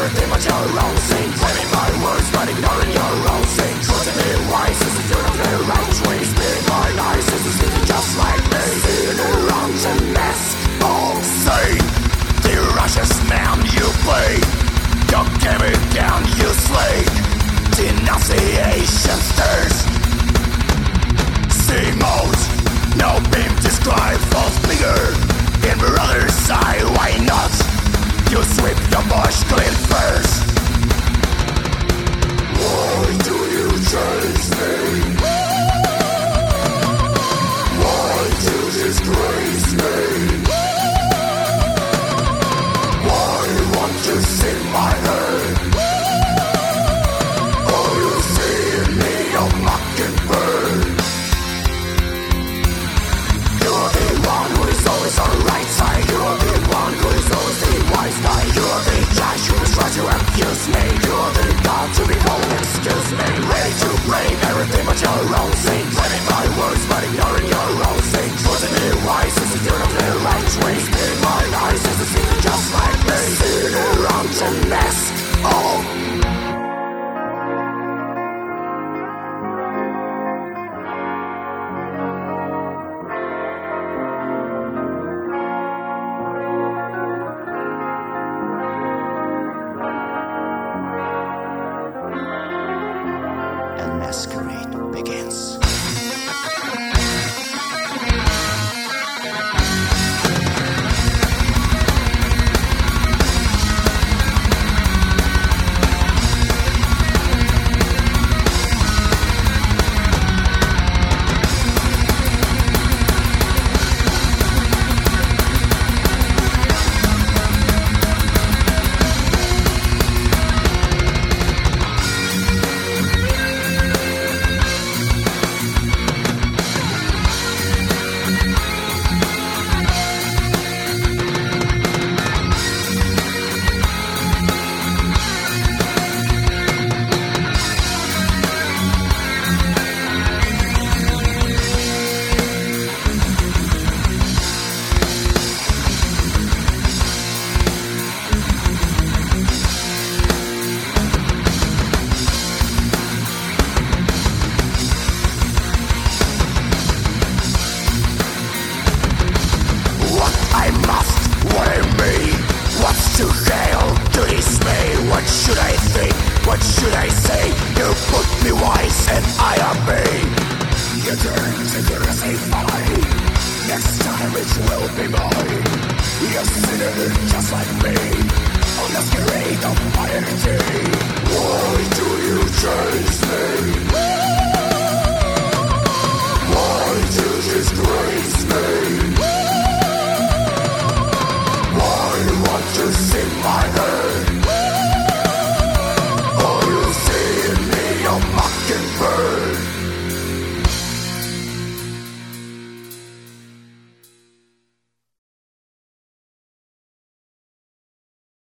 everything but your own sins. Claiming my words but ignoring your own sins. Forcing me wise since you don't know the right way. Spitting my lies since you see just like me. Seeing around the mess of sin. The righteous man you play. Don't give it down, you slay. Denunciation stirs. See mode. No beam describe false figure. In brother's side, why not? You sweep your bush clean first. Why do you chase me? Why do you disgrace me? Why want to see my head? Oh, you see in me a mockingbird. You're the one who is always on the right side. You're the one who is always the wise guy. You're the judge who is trying to accuse me. You're the God to be called, excuse me. Ready to blame everything but your own sins. Claiming my words but ignoring your own sins. Forcing me wise since you don't know the right way. Spitting my lies since you see just like me. Sitting around the mess. Oh. Masquerade begins. What should I think? What should I say? You put me wise and I obey. You turn to crucify. Next time it will be mine. You're a sinner just like me. On the masquerade of my energy. Why do you chase me? Why do you disgrace me? Why want to see my